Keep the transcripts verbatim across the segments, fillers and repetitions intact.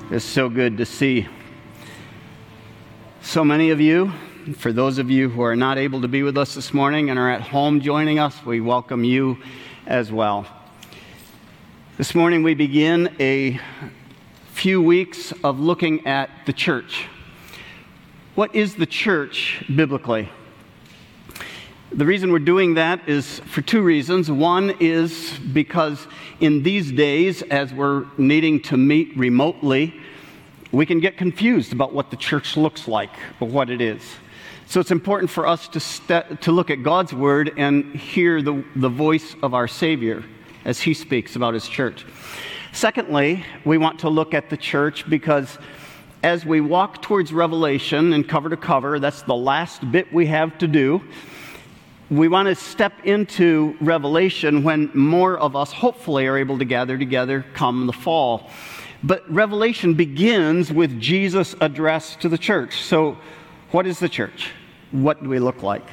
It's so good to see so many of you. For those of you who are not able to be with us this morning and are at home joining us, we welcome you as well. This morning we begin a few weeks of looking at the church. What is the church biblically? The reason we're doing that is for two reasons. One is because in these days, as we're needing to meet remotely, we can get confused about what the church looks like or what it is. So it's important for us to st- to look at God's Word and hear the, the voice of our Savior as He speaks about His church. Secondly, we want to look at the church because as we walk towards Revelation and cover to cover, that's the last bit we have to do. We want to step into Revelation when more of us hopefully are able to gather together come the fall. But Revelation begins with Jesus' address to the church. So what is the church? What do we look like?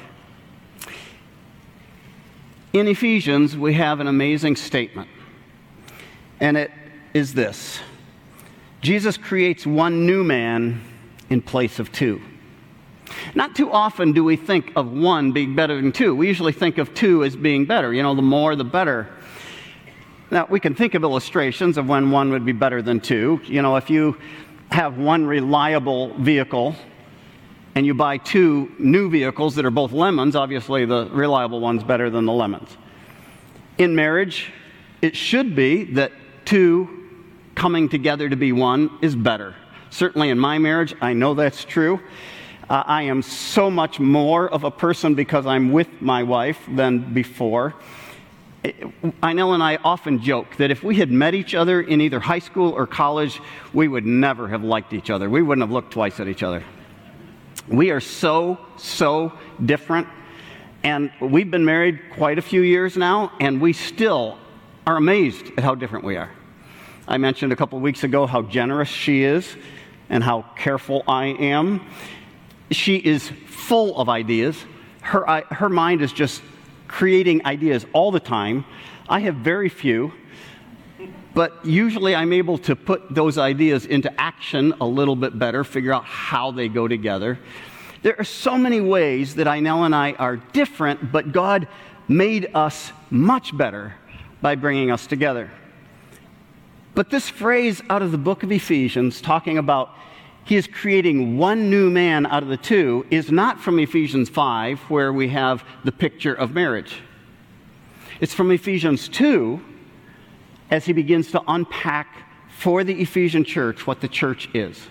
In Ephesians, we have an amazing statement. And it is this: Jesus creates one new man in place of two. Not too often do we think of one being better than two. We usually think of two as being better. You know, the more, the better. Now, we can think of illustrations of when one would be better than two. You know, if you have one reliable vehicle and you buy two new vehicles that are both lemons, obviously the reliable one's better than the lemons. In marriage, it should be that two coming together to be one is better. Certainly in my marriage, I know that's true. Uh, I am so much more of a person because I'm with my wife than before. Inell and I often joke that if we had met each other in either high school or college, we would never have liked each other. We wouldn't have looked twice at each other. We are so, so different. And we've been married quite a few years now, and we still are amazed at how different we are. I mentioned a couple of weeks ago how generous she is and how careful I am. She is full of ideas. Her, her mind is just creating ideas all the time. I have very few, but usually I'm able to put those ideas into action a little bit better, figure out how they go together. There are so many ways that Inell and I are different, but God made us much better by bringing us together. But this phrase out of the book of Ephesians, talking about He is creating one new man out of the two, is not from Ephesians five, where we have the picture of marriage. It's from Ephesians two, as he begins to unpack for the Ephesian church what the church is.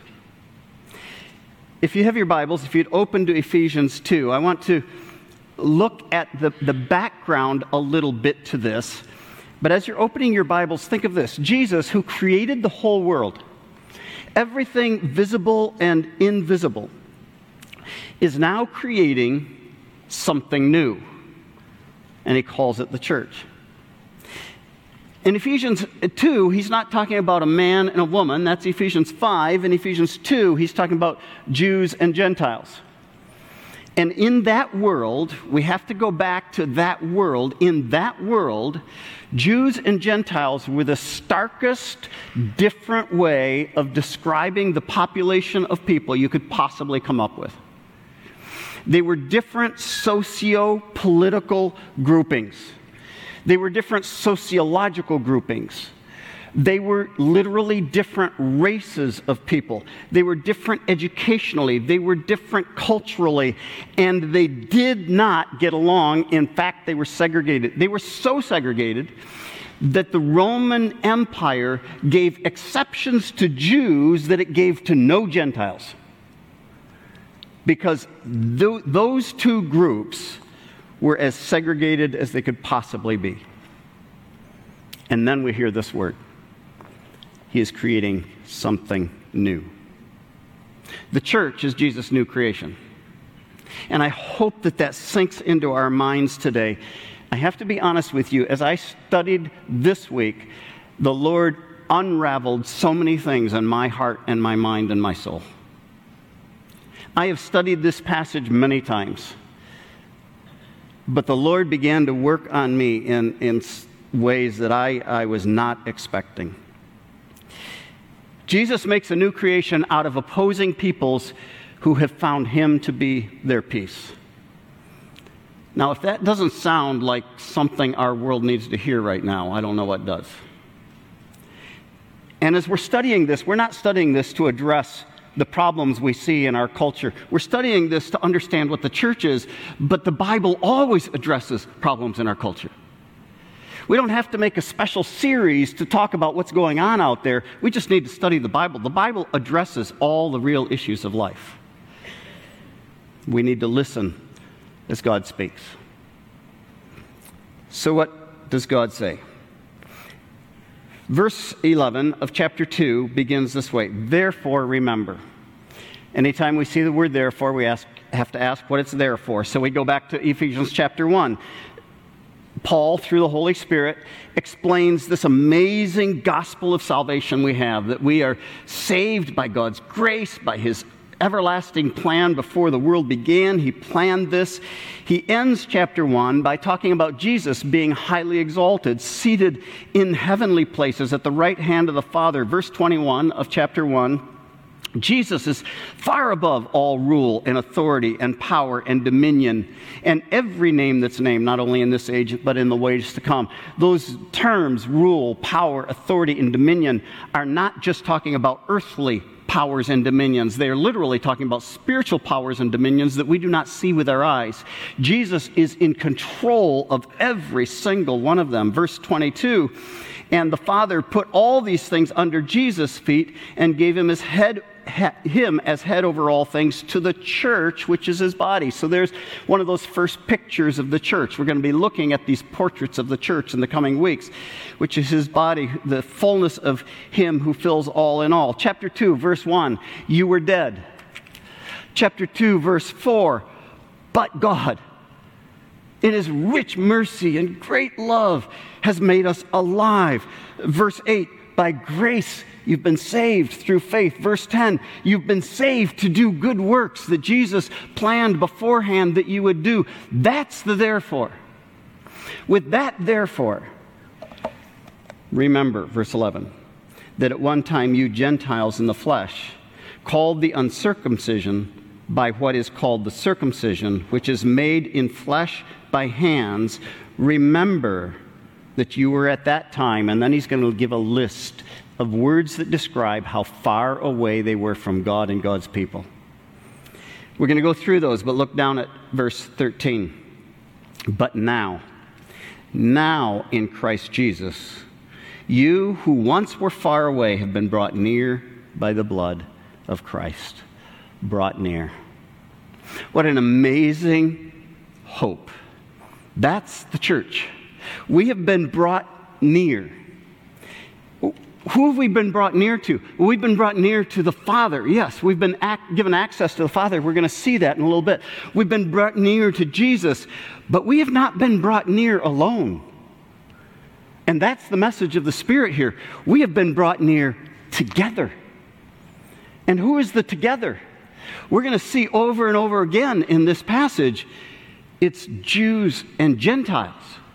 If you have your Bibles, if you'd open to Ephesians two, I want to look at the, the background a little bit to this. But as you're opening your Bibles, think of this. Jesus, who created the whole world, everything visible and invisible, is now creating something new. And he calls it the church. In Ephesians two, he's not talking about a man and a woman. That's Ephesians five. In Ephesians two, he's talking about Jews and Gentiles. And in that world, we have to go back to that world. In that world, Jews and Gentiles were the starkest, different way of describing the population of people you could possibly come up with. They were different socio-political groupings. They were different sociological groupings. They were literally different races of people. They were different educationally. They were different culturally. And they did not get along. In fact, they were segregated. They were so segregated that the Roman Empire gave exceptions to Jews that it gave to no Gentiles. Because th- those two groups were as segregated as they could possibly be. And then we hear this word. He is creating something new. The church is Jesus' new creation. And I hope that that sinks into our minds today. I have to be honest with you, as I studied this week, the Lord unraveled so many things in my heart and my mind and my soul. I have studied this passage many times, but the Lord began to work on me in, in ways that I, I was not expecting. Jesus makes a new creation out of opposing peoples who have found him to be their peace. Now, if that doesn't sound like something our world needs to hear right now, I don't know what does. And as we're studying this, we're not studying this to address the problems we see in our culture. We're studying this to understand what the church is, but the Bible always addresses problems in our culture. We don't have to make a special series to talk about what's going on out there. We just need to study the Bible. The Bible addresses all the real issues of life. We need to listen as God speaks. So what does God say? Verse eleven of chapter two begins this way: therefore remember. Anytime we see the word therefore, we ask, have to ask what it's there for. So we go back to Ephesians chapter one. Paul, through the Holy Spirit, explains this amazing gospel of salvation we have, that we are saved by God's grace, by his everlasting plan before the world began. He planned this. He ends chapter one by talking about Jesus being highly exalted, seated in heavenly places at the right hand of the Father. Verse twenty-one of chapter one, Jesus is far above all rule and authority and power and dominion and every name that's named, not only in this age, but in the ways to come. Those terms, rule, power, authority, and dominion, are not just talking about earthly powers and dominions. They are literally talking about spiritual powers and dominions that we do not see with our eyes. Jesus is in control of every single one of them. Verse twenty-two, and the Father put all these things under Jesus' feet and gave him his head him as head over all things to the church, which is his body. So there's one of those first pictures of the church. We're going to be looking at these portraits of the church in the coming weeks, which is his body, the fullness of him who fills all in all. Chapter two, verse one, you were dead. Chapter two, verse four, but God, in his rich mercy and great love, has made us alive. Verse eight, by grace you've been saved through faith. Verse ten, you've been saved to do good works that Jesus planned beforehand that you would do. That's the therefore. With that therefore, remember, verse eleven, that at one time you Gentiles in the flesh, called the uncircumcision by what is called the circumcision, which is made in flesh by hands, remember that you were at that time. And then he's going to give a list of words that describe how far away they were from God and God's people. We're going to go through those, but look down at verse thirteen. But now, now in Christ Jesus, you who once were far away have been brought near by the blood of Christ. Brought near. What an amazing hope. That's the church. We have been brought near. Who have we been brought near to? We've been brought near to the Father. Yes, we've been ac- given access to the Father. We're going to see that in a little bit. We've been brought near to Jesus, but we have not been brought near alone. And that's the message of the Spirit here. We have been brought near together. And who is the together? We're going to see over and over again in this passage, it's Jews and Gentiles.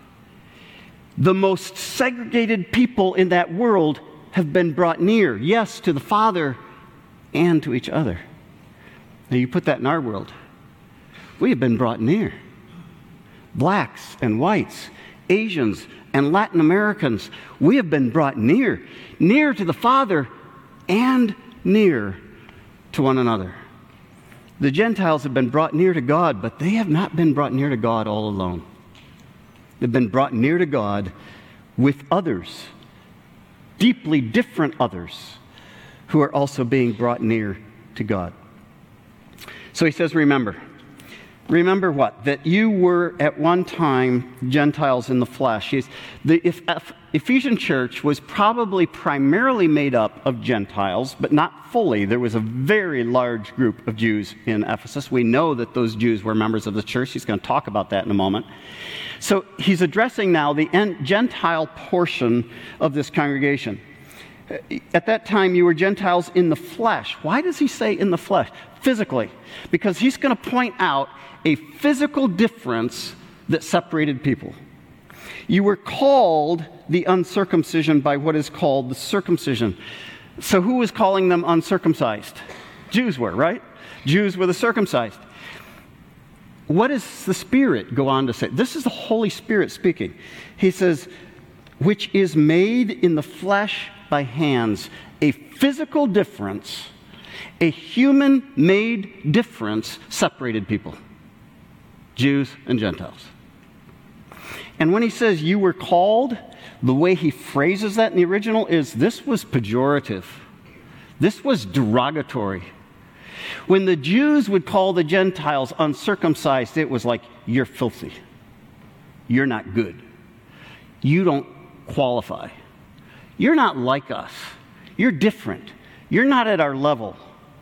The most segregated people in that world have been brought near, yes, to the Father and to each other. Now you put that in our world. We have been brought near. Blacks and whites, Asians and Latin Americans, we have been brought near, near to the Father and near to one another. The Gentiles have been brought near to God, but they have not been brought near to God all alone. They've been brought near to God with others, deeply different others, who are also being brought near to God. So he says, remember. Remember what? That you were at one time Gentiles in the flesh. He's, the Ephesian church was probably primarily made up of Gentiles, but not fully. There was a very large group of Jews in Ephesus. We know that those Jews were members of the church. He's going to talk about that in a moment. So he's addressing now the Gentile portion of this congregation. At that time, you were Gentiles in the flesh. Why does he say in the flesh? Physically. Because he's going to point out a physical difference that separated people. You were called the uncircumcision by what is called the circumcision. So who was calling them uncircumcised? Jews were, right? Jews were the circumcised. What does the Spirit go on to say? This is the Holy Spirit speaking. He says, which is made in the flesh by hands, a physical difference, a human-made difference separated people, Jews and Gentiles. And when he says you were called, the way he phrases that in the original is this was pejorative. This was derogatory. When the Jews would call the Gentiles uncircumcised, it was like, you're filthy. You're not good. You don't qualify. You're not like us. You're different. You're not at our level.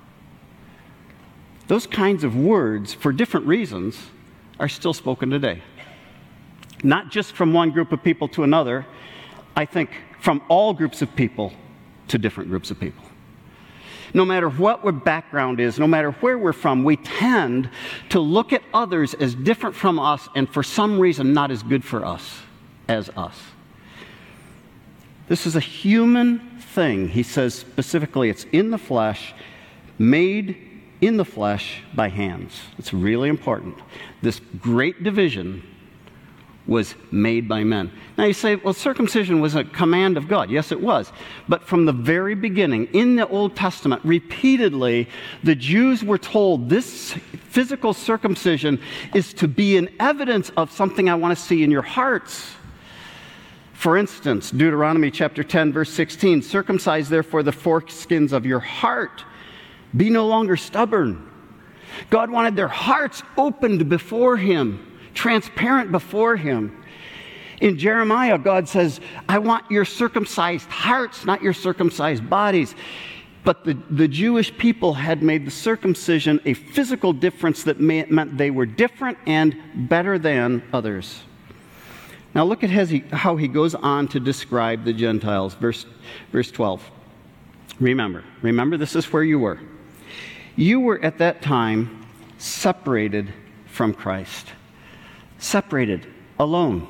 Those kinds of words, for different reasons, are still spoken today. Not just from one group of people to another, I think from all groups of people to different groups of people. No matter what our background is, no matter where we're from, we tend to look at others as different from us and for some reason not as good for us as us. This is a human thing. He says specifically it's in the flesh, made in the flesh by hands. It's really important. This great division was made by men. Now you say, well, circumcision was a command of God. Yes, it was. But from the very beginning, in the Old Testament, repeatedly, the Jews were told this physical circumcision is to be an evidence of something I want to see in your hearts. For instance, Deuteronomy chapter ten, verse sixteen, circumcise therefore the foreskins of your heart. Be no longer stubborn. God wanted their hearts opened before Him, transparent before Him. In Jeremiah, God says, I want your circumcised hearts, not your circumcised bodies. But the, the Jewish people had made the circumcision a physical difference that may, meant they were different and better than others. Now look at how he goes on to describe the Gentiles. Verse, verse twelve. Remember, remember this is where you were. You were at that time separated from Christ. Separated, alone.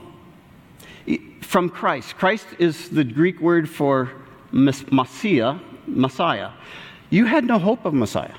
From Christ. Christ is the Greek word for Messiah, Messiah. You had no hope of Messiah.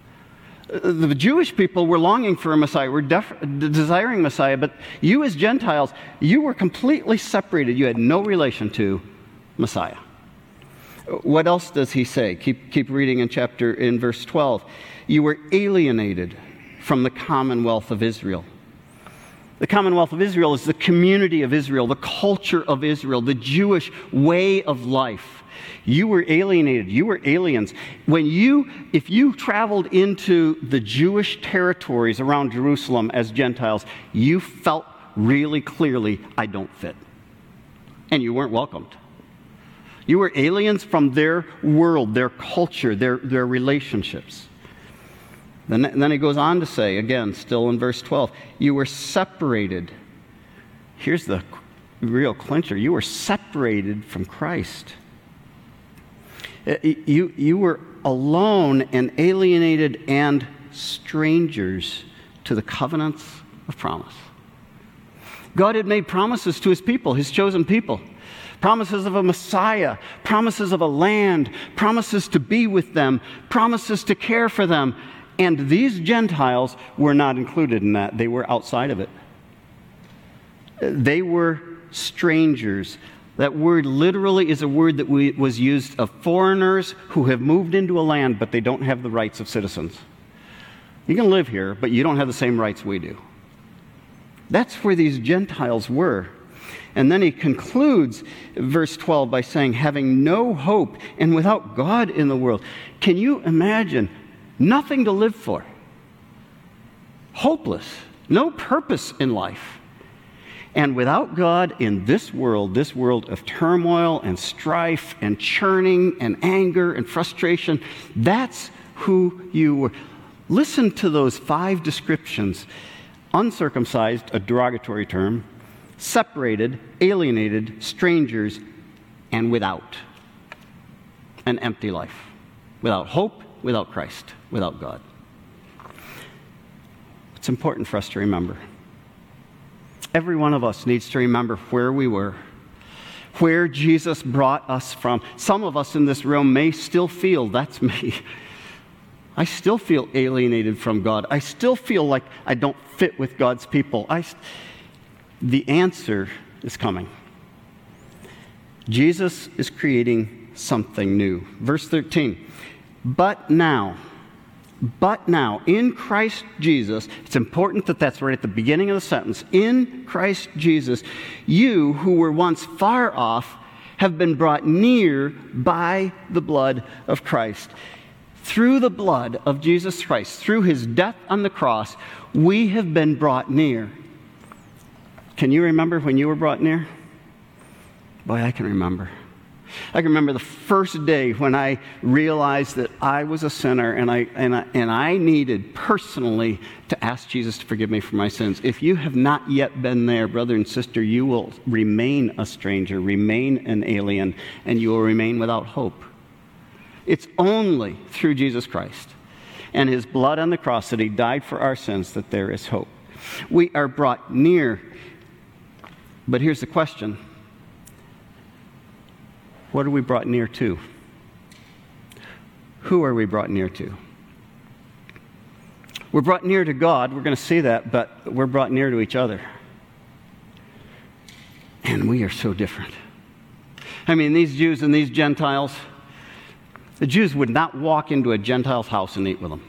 The Jewish people were longing for a Messiah, were def- desiring Messiah, but you as Gentiles, you were completely separated. You had no relation to Messiah. What else does he say? Keep, keep reading in chapter, in verse twelve. You were alienated from the commonwealth of Israel. The commonwealth of Israel is the community of Israel, the culture of Israel, the Jewish way of life. You were alienated. You were aliens. When you, if you traveled into the Jewish territories around Jerusalem as Gentiles, you felt really clearly, I don't fit. And you weren't welcomed. You were aliens from their world, their culture, their, their relationships. Then, then he goes on to say, again, still in verse twelve, you were separated. Here's the real clincher. You were separated from Christ. You, you were alone and alienated and strangers to the covenants of promise. God had made promises to His people, His chosen people. Promises of a Messiah, promises of a land, promises to be with them, promises to care for them. And these Gentiles were not included in that. They were outside of it. They were strangers. That word literally is a word that we, was used of foreigners who have moved into a land, but they don't have the rights of citizens. You can live here, but you don't have the same rights we do. That's where these Gentiles were. And then he concludes verse twelve by saying, having no hope and without God in the world. Can you imagine? Nothing to live for. Hopeless. No purpose in life. And without God in this world, this world of turmoil and strife and churning and anger and frustration, that's who you were. Listen to those five descriptions. Uncircumcised, a derogatory term. Separated, alienated, strangers, and without. An empty life. Without hope, without Christ, without God. It's important for us to remember. Every one of us needs to remember where we were, where Jesus brought us from. Some of us in this room may still feel, that's me. I still feel alienated from God. I still feel like I don't fit with God's people. I, the answer is coming. Jesus is creating something new. Verse thirteen, but now, but now, in Christ Jesus, it's important that that's right at the beginning of the sentence. In Christ Jesus, you who were once far off have been brought near by the blood of Christ. Through the blood of Jesus Christ, through his death on the cross, we have been brought near. Can you remember when you were brought near? Boy, I can remember. I can remember the first day when I realized that I was a sinner and I, and I, and I needed personally to ask Jesus to forgive me for my sins. If you have not yet been there, brother and sister, you will remain a stranger, remain an alien, and you will remain without hope. It's only through Jesus Christ and his blood on the cross that he died for our sins that there is hope. We are brought near. But here's the question. What are we brought near to? Who are we brought near to? We're brought near to God. We're going to see that, but we're brought near to each other. And we are so different. I mean, these Jews and these Gentiles, the Jews would not walk into a Gentile's house and eat with them.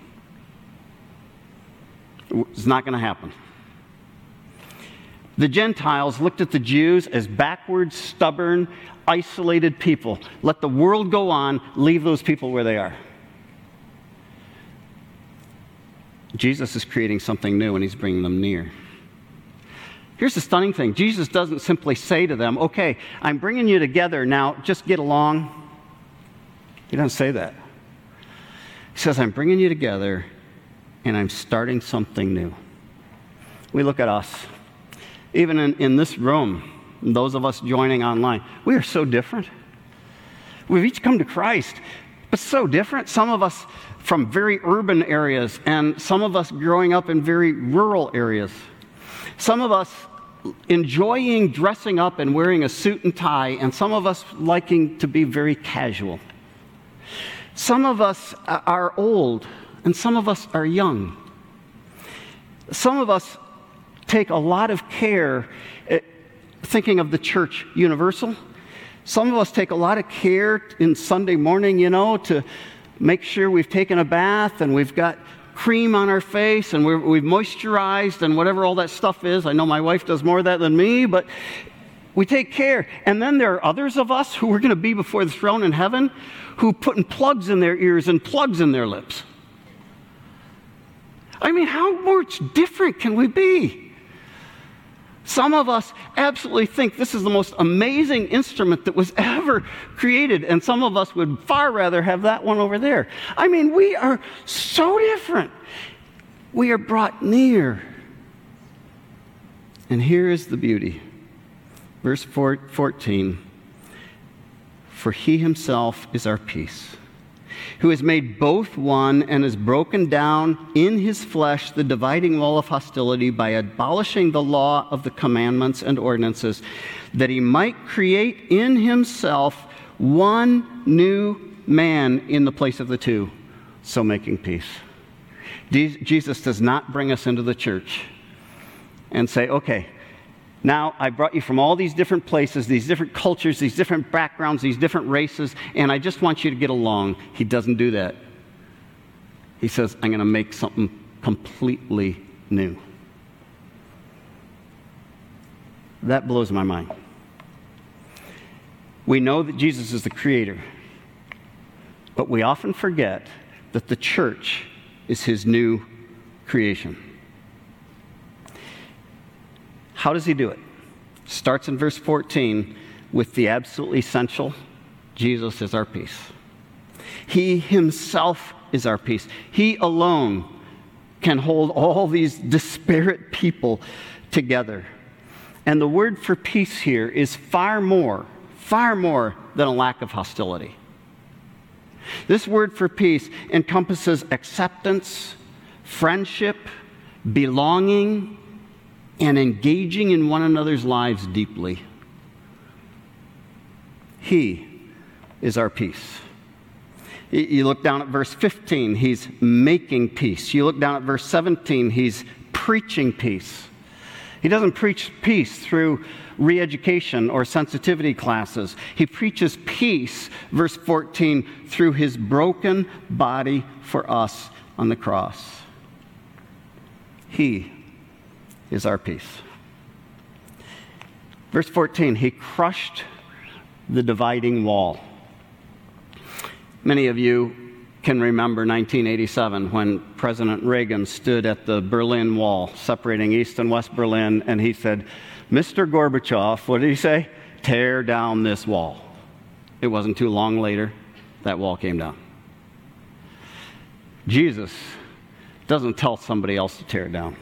It's not going to happen. The Gentiles looked at the Jews as backward, stubborn, isolated people. Let the world go on, leave those people where they are. Jesus is creating something new and he's bringing them near. Here's the stunning thing. Jesus doesn't simply say to them, okay, I'm bringing you together now, just get along. He doesn't say that. He says, I'm bringing you together and I'm starting something new. We look at us. Even in, in this room, those of us joining online, we are so different. We've each come to Christ, but so different. Some of us from very urban areas, and some of us growing up in very rural areas. Some of us enjoying dressing up and wearing a suit and tie, and some of us liking to be very casual. Some of us are old, and some of us are young. Some of us take a lot of care, uh, thinking of the church universal. Some of us take a lot of care in Sunday morning, you know, to make sure we've taken a bath and we've got cream on our face and we're, we've moisturized and whatever all that stuff is. I know my wife does more of that than me, but we take care. And then there are others of us who are going to be before the throne in heaven who putting plugs in their ears and plugs in their lips. I mean, how much different can we be? Some of us absolutely think this is the most amazing instrument that was ever created, and some of us would far rather have that one over there. I mean, we are so different. We are brought near. And here is the beauty. Verse fourteen, for he himself is our peace, who has made both one and has broken down in his flesh the dividing wall of hostility by abolishing the law of the commandments and ordinances, that he might create in himself one new man in the place of the two, so making peace. Jesus does not bring us into the church and say, okay, now, I brought you from all these different places, these different cultures, these different backgrounds, these different races, and I just want you to get along. He doesn't do that. He says, I'm going to make something completely new. That blows my mind. We know that Jesus is the creator, but we often forget that the church is his new creation. How does he do it? Starts in verse fourteen with the absolutely essential. Jesus is our peace. He himself is our peace. He alone can hold all these disparate people together. And the word for peace here is far more, far more than a lack of hostility. This word for peace encompasses acceptance, friendship, belonging, and engaging in one another's lives deeply. He is our peace. You look down at verse fifteen, he's making peace. You look down at verse seventeen, he's preaching peace. He doesn't preach peace through re-education or sensitivity classes. He preaches peace, verse fourteen, through his broken body for us on the cross. He is our peace. Verse fourteen, he crushed the dividing wall. Many of you can remember nineteen eighty-seven when President Reagan stood at the Berlin Wall separating East and West Berlin, and he said, Mister Gorbachev, what did he say? Tear down this wall. It wasn't too long later, that wall came down. Jesus doesn't tell somebody else to tear it down.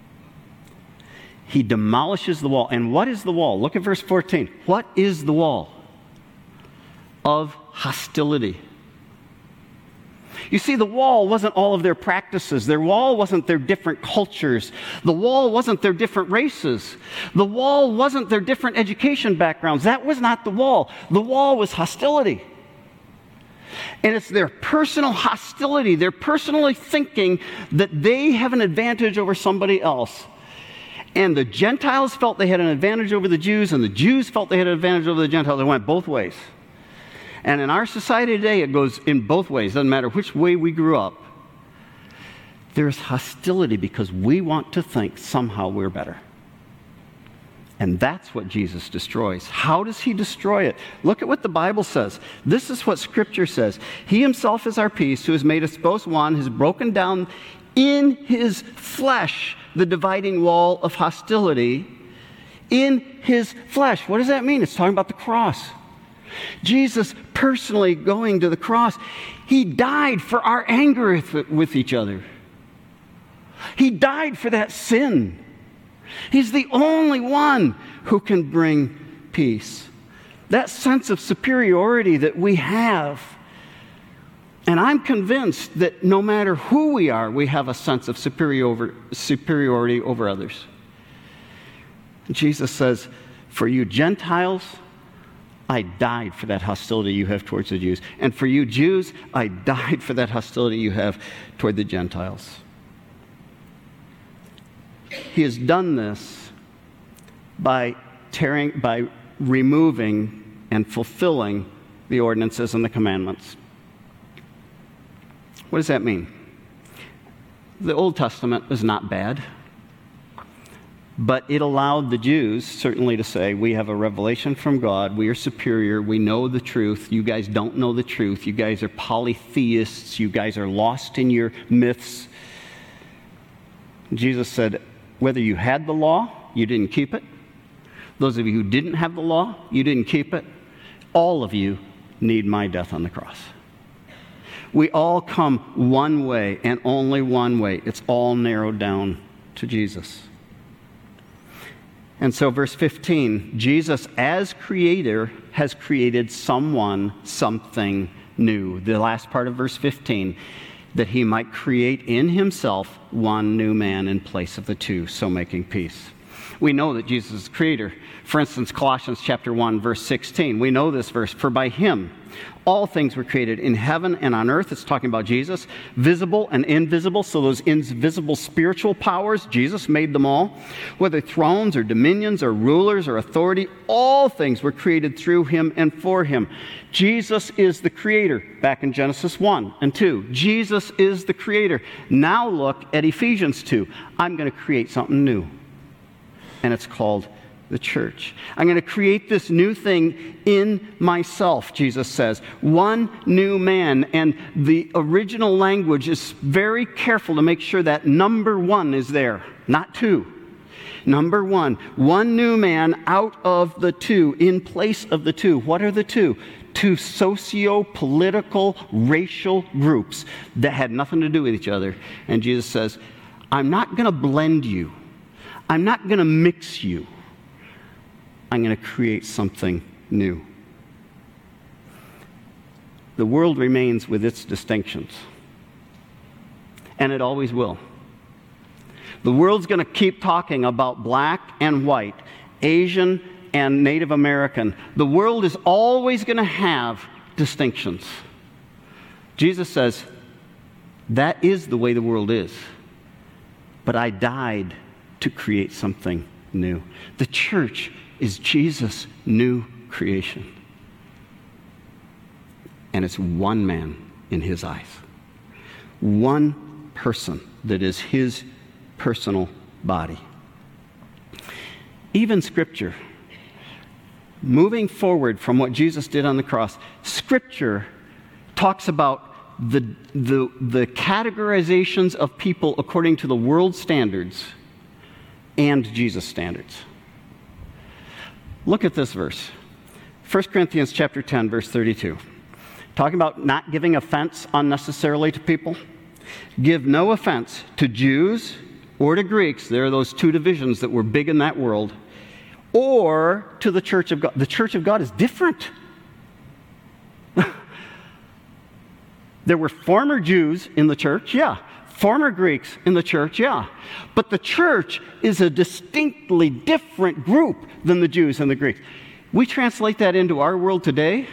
He demolishes the wall. And what is the wall? Look at verse fourteen. What is the wall? Of hostility. You see, the wall wasn't all of their practices. Their wall wasn't their different cultures. The wall wasn't their different races. The wall wasn't their different education backgrounds. That was not the wall. The wall was hostility. And it's their personal hostility. They're personally thinking that they have an advantage over somebody else. And the Gentiles felt they had an advantage over the Jews, and the Jews felt they had an advantage over the Gentiles. It went both ways. And in our society today, it goes in both ways. Doesn't matter which way we grew up. There's hostility because we want to think somehow we're better. And that's what Jesus destroys. How does he destroy it? Look at what the Bible says. This is what Scripture says. He himself is our peace, who has made us both one, has broken down in his flesh the dividing wall of hostility. In his flesh. What does that mean? It's talking about the cross. Jesus personally going to the cross. He died for our anger with, with each other. He died for that sin. He's the only one who can bring peace. That sense of superiority that we have. And I'm convinced that no matter who we are, we have a sense of superior, superiority over others. Jesus says, for you Gentiles, I died for that hostility you have towards the Jews. And for you Jews, I died for that hostility you have toward the Gentiles. He has done this by tearing, by removing and fulfilling the ordinances and the commandments. What does that mean? The Old Testament is not bad. But it allowed the Jews, certainly, to say, we have a revelation from God, we are superior, we know the truth, you guys don't know the truth, you guys are polytheists, you guys are lost in your myths. Jesus said, whether you had the law, you didn't keep it. Those of you who didn't have the law, you didn't keep it. All of you need my death on the cross. We all come one way and only one way. It's all narrowed down to Jesus. And so verse fifteen, Jesus as creator has created someone, something new. The last part of verse fifteen, that he might create in himself one new man in place of the two, so making peace. We know that Jesus is creator. For instance, Colossians chapter one, verse sixteen, we know this verse, for by him all things were created in heaven and on earth. It's talking about Jesus, visible and invisible. So those invisible spiritual powers, Jesus made them all. Whether thrones or dominions or rulers or authority, all things were created through him and for him. Jesus is the creator, back in Genesis one and two. Jesus is the creator. Now look at Ephesians two. I'm going to create something new. And it's called the church. I'm going to create this new thing in myself, Jesus says. One new man. And the original language is very careful to make sure that number one is there, not two. Number one. One new man out of the two, in place of the two. What are the two? Two socio-political, racial groups that had nothing to do with each other. And Jesus says, I'm not going to blend you. I'm not going to mix you. I'm going to create something new. The world remains with its distinctions. And it always will. The world's going to keep talking about black and white, Asian and Native American. The world is always going to have distinctions. Jesus says, that is the way the world is. But I died to create something new. The church is Jesus' new creation. And it's one man in his eyes. One person that is his personal body. Even Scripture, moving forward from what Jesus did on the cross, Scripture talks about the, the, the categorizations of people according to the world's standards and Jesus' standards. Look at this verse. First Corinthians chapter ten, verse thirty-two. Talking about not giving offense unnecessarily to people. Give no offense to Jews or to Greeks. There are those two divisions that were big in that world. Or to the church of God. The church of God is different. There were former Jews in the church, yeah. Former Greeks in the church, yeah. But the church is a distinctly different group than the Jews and the Greeks. We translate that into our world today.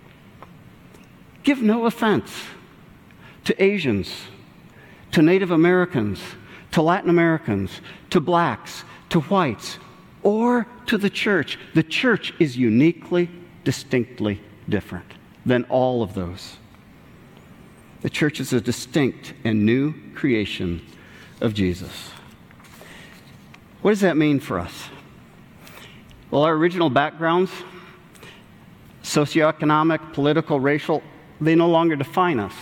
Give no offense to Asians, to Native Americans, to Latin Americans, to blacks, to whites, or to the church. The church is uniquely, distinctly different than all of those. The church is a distinct and new creation of Jesus. What does that mean for us? Well, our original backgrounds, socioeconomic, political, racial, they no longer define us.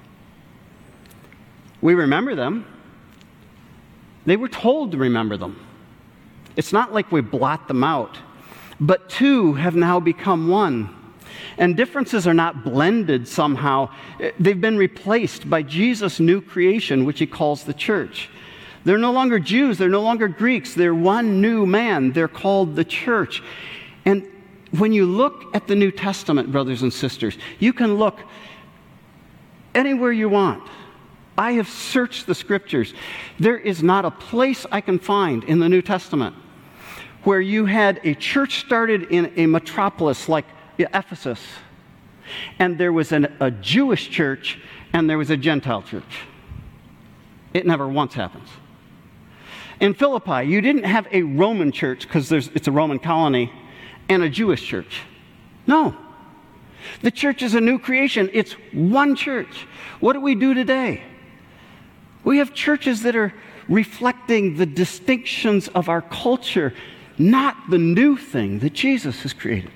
We remember them. They were told to remember them. It's not like we blot them out, but two have now become one. And differences are not blended somehow. They've been replaced by Jesus' new creation, which he calls the church. They're no longer Jews. They're no longer Greeks. They're one new man. They're called the church. And when you look at the New Testament, brothers and sisters, you can look anywhere you want. I have searched the Scriptures. There is not a place I can find in the New Testament where you had a church started in a metropolis like Ephesus, and there was an, a Jewish church and there was a Gentile church. It never once happens. In Philippi, you didn't have a Roman church because it's a Roman colony and a Jewish church. No. The church is a new creation. It's one church. What do we do today? We have churches that are reflecting the distinctions of our culture, not the new thing that Jesus has created.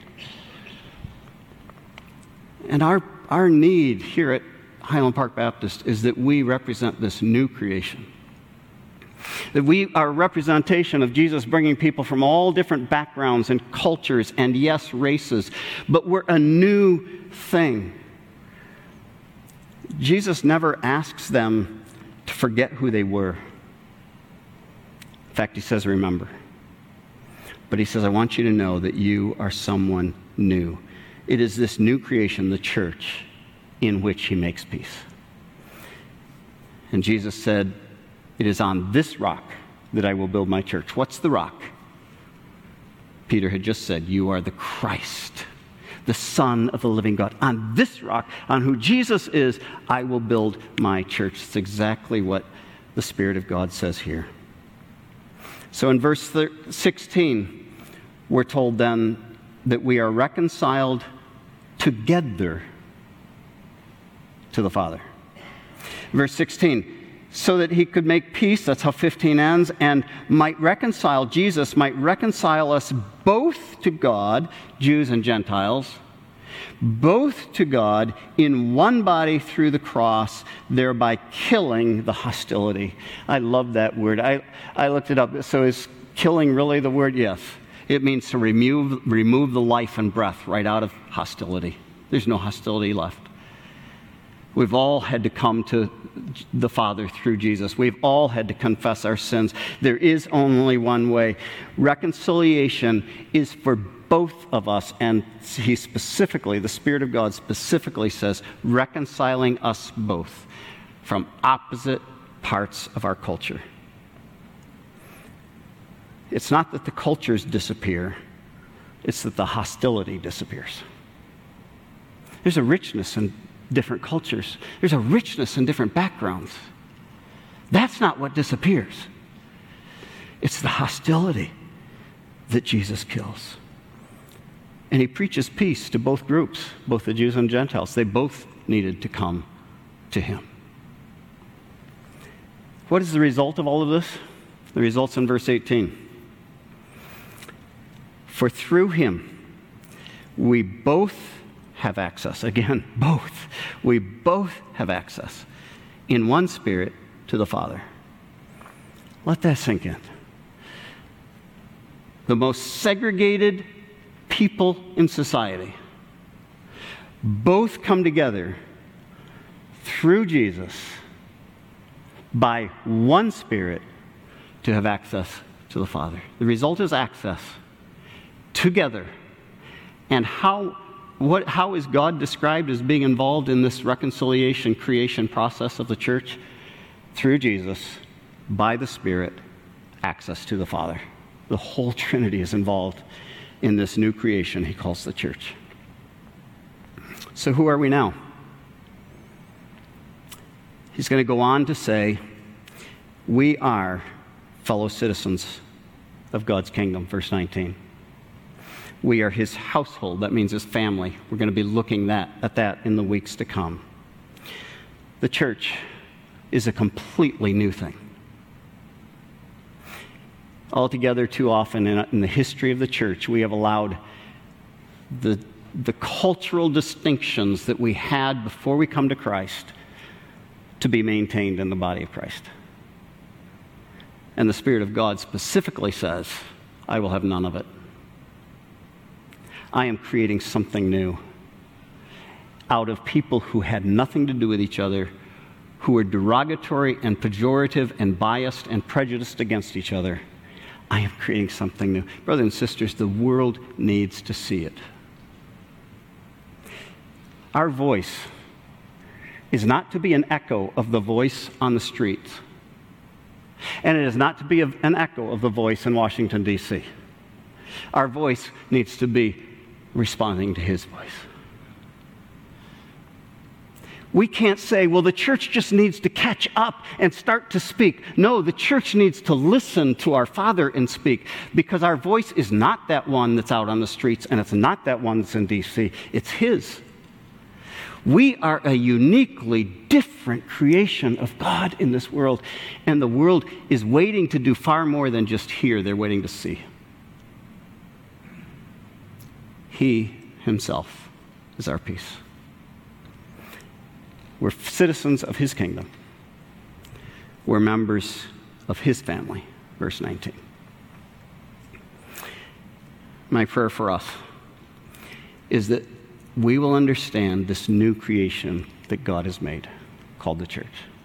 And our, our need here at Highland Park Baptist is that we represent this new creation. That we are a representation of Jesus bringing people from all different backgrounds and cultures and, yes, races, but we're a new thing. Jesus never asks them to forget who they were. In fact, he says, remember. But he says, I want you to know that you are someone new. It is this new creation, the church, in which he makes peace. And Jesus said, it is on this rock that I will build my church. What's the rock? Peter had just said, you are the Christ, the Son of the living God. On this rock, on who Jesus is, I will build my church. It's exactly what the Spirit of God says here. So in verse sixteen, we're told then that we are reconciled together to the Father. Verse sixteen, so that he could make peace, that's how fifteen ends, and might reconcile, Jesus might reconcile us both to God, Jews and Gentiles, both to God in one body through the cross, thereby killing the hostility. I love that word. I, I looked it up. So is killing really the word? Yes. It means to remove, remove the life and breath right out of hostility. There's no hostility left. We've all had to come to the Father through Jesus. We've all had to confess our sins. There is only one way. Reconciliation is for both of us, and he specifically, the Spirit of God specifically says, reconciling us both from opposite parts of our culture. It's not that the cultures disappear, It's that the hostility disappears. There's a richness in different cultures. There's a richness in different backgrounds. That's not what disappears. It's the hostility that Jesus kills. And he preaches peace to both groups, both the Jews and Gentiles. They both needed to come to him. What is the result of all of this? The result's in verse eighteen. For through him we both have access. Again, both. We both have access in one Spirit to the Father. Let that sink in. The most segregated people in society both come together through Jesus by one Spirit to have access to the Father. The result is access together. And how what how is God described as being involved in this reconciliation creation process of the church? Through Jesus, by the Spirit, access to the Father. The whole Trinity is involved in this new creation he calls the church. So who are we now? He's going to go on to say, we are fellow citizens of God's kingdom, verse nineteen. We are his household. That means his family. We're going to be looking that, at that in the weeks to come. The church is a completely new thing. Altogether, too often in, in the history of the church, we have allowed the, the cultural distinctions that we had before we come to Christ to be maintained in the body of Christ. And the Spirit of God specifically says, I will have none of it. I am creating something new out of people who had nothing to do with each other, who were derogatory and pejorative and biased and prejudiced against each other. I am creating something new. Brothers and sisters, the world needs to see it. Our voice is not to be an echo of the voice on the streets. And it is not to be an echo of the voice in Washington, D C Our voice needs to be responding to his voice. We can't say, well, the church just needs to catch up and start to speak. No, the church needs to listen to our Father and speak, because our voice is not that one that's out on the streets, and it's not that one that's in D C It's his. We are a uniquely different creation of God in this world, and the world is waiting to do far more than just hear. They're waiting to see. He himself is our peace. We're citizens of his kingdom. We're members of his family, verse nineteen. My prayer for us is that we will understand this new creation that God has made, called the church.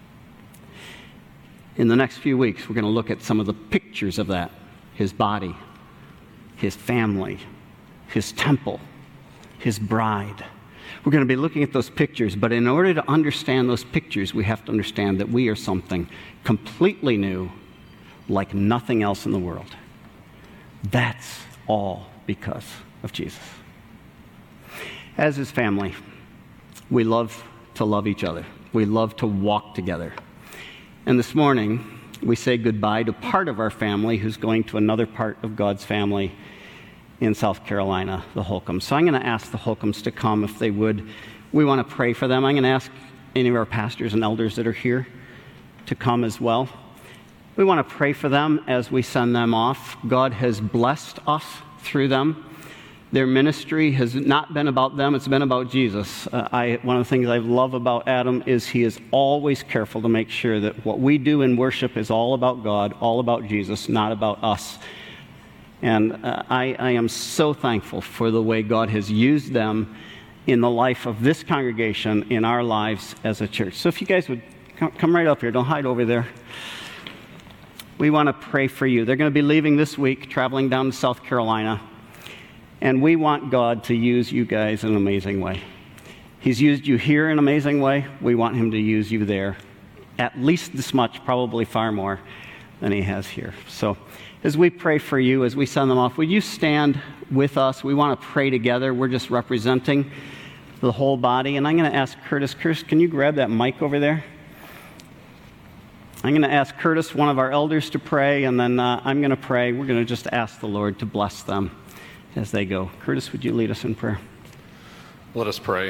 In the next few weeks, we're going to look at some of the pictures of that. His body, his family, his temple, his bride. We're going to be looking at those pictures, but in order to understand those pictures, we have to understand that we are something completely new, like nothing else in the world. That's all because of Jesus. As his family, we love to love each other. We love to walk together. And this morning, we say goodbye to part of our family who's going to another part of God's family in South Carolina, the Holcombs. So I'm going to ask the Holcombs to come if they would. We want to pray for them. I'm going to ask any of our pastors and elders that are here to come as well. We want to pray for them as we send them off. God has blessed us through them. Their ministry has not been about them, it's been about Jesus. Uh, I, one of the things I love about Adam is he is always careful to make sure that what we do in worship is all about God, all about Jesus, not about us. And uh, I, I am so thankful for the way God has used them in the life of this congregation, in our lives as a church. So if you guys would come, come right up here, don't hide over there. We want to pray for you. They're going to be leaving this week, traveling down to South Carolina. And we want God to use you guys in an amazing way. He's used you here in an amazing way. We want him to use you there. At least this much, probably far more. than he has here. So as we pray for you, as we send them off, would you stand with us? We want to pray together. We're just representing the whole body. And I'm going to ask Curtis. Curtis, can you grab that mic over there? I'm going to ask Curtis, one of our elders, to pray, and then uh, I'm going to pray. We're going to just ask the Lord to bless them as they go. Curtis, would you lead us in prayer? Let us pray.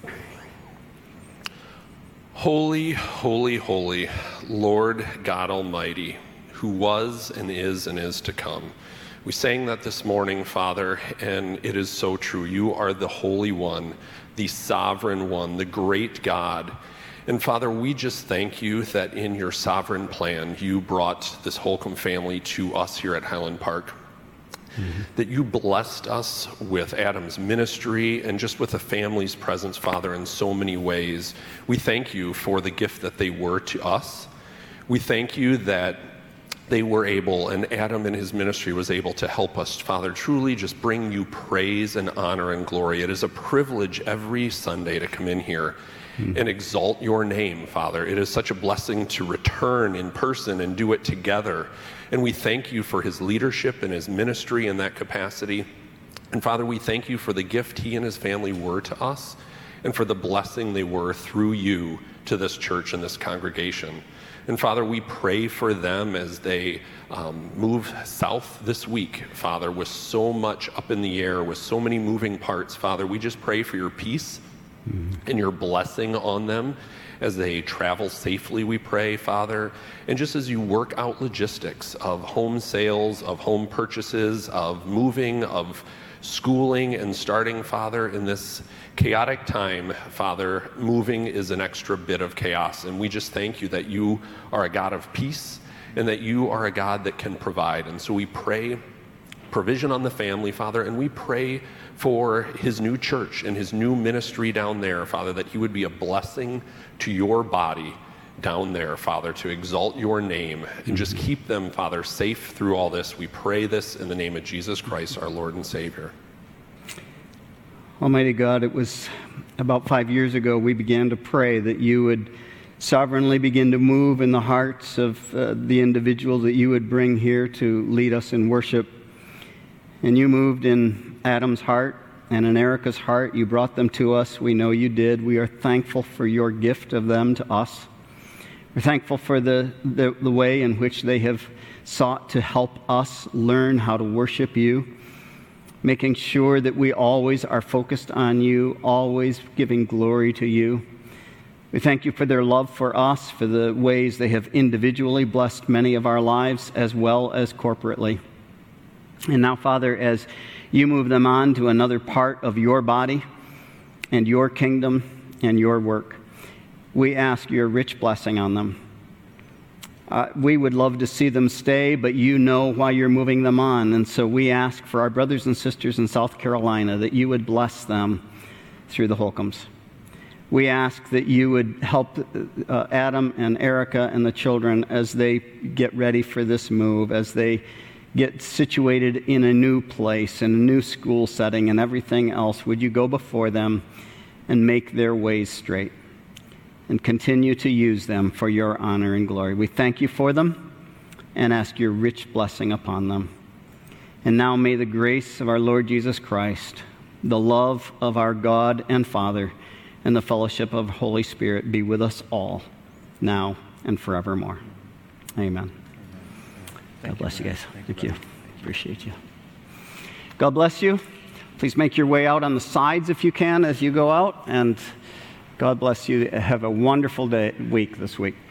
Holy, holy, holy, Lord God Almighty, who was and is and is to come. We sang that this morning, Father, and it is so true. You are the Holy One, the Sovereign One, the great God. And Father, we just thank you that in your sovereign plan, you brought this Holcomb family to us here at Highland Park. Mm-hmm. That you blessed us with Adam's ministry and just with the family's presence, Father, in so many ways. We thank you for the gift that they were to us. We thank you that they were able, and Adam in his ministry was able to help us, Father, truly just bring you praise and honor and glory. It is a privilege every Sunday to come in here mm-hmm. and exalt your name, Father. It is such a blessing to return in person and do it together. And we thank you for his leadership and his ministry in that capacity. And Father, we thank you for the gift he and his family were to us and for the blessing they were through you to this church and this congregation. And Father, we pray for them as they um, move south this week, Father, with so much up in the air, with so many moving parts. Father, we just pray for your peace mm-hmm. and your blessing on them as they travel safely, we pray, Father. And just as you work out logistics of home sales, of home purchases, of moving, of schooling and starting, Father, in this chaotic time, Father, moving is an extra bit of chaos. And we just thank you that you are a God of peace and that you are a God that can provide. And so we pray provision on the family, Father, and we pray for his new church and his new ministry down there, Father, that he would be a blessing to your body down there, Father, to exalt your name and just keep them, Father, safe through all this. We pray this in the name of Jesus Christ, our Lord and Savior. Almighty God, it was about five years ago we began to pray that you would sovereignly begin to move in the hearts of uh, the individuals that you would bring here to lead us in worship. And you moved in Adam's heart and in Erica's heart. You brought them to us. We know you did. We are thankful for your gift of them to us. We're thankful for the, the, the way in which they have sought to help us learn how to worship you, making sure that we always are focused on you, always giving glory to you. We thank you for their love for us, for the ways they have individually blessed many of our lives as well as corporately. And now, Father, as you move them on to another part of your body and your kingdom and your work, we ask your rich blessing on them. Uh, we would love to see them stay, but you know why you're moving them on. And so we ask for our brothers and sisters in South Carolina that you would bless them through the Holcombs. We ask that you would help uh, Adam and Erica and the children as they get ready for this move, as they get situated in a new place, in a new school setting and everything else. Would you go before them and make their ways straight and continue to use them for your honor and glory. We thank you for them and ask your rich blessing upon them. And now may the grace of our Lord Jesus Christ, the love of our God and Father, and the fellowship of the Holy Spirit be with us all, now and forevermore. Amen. God bless you guys. Thank you. Appreciate you. God bless you. Please make your way out on the sides if you can as you go out, and God bless you. Have a wonderful day, week this week.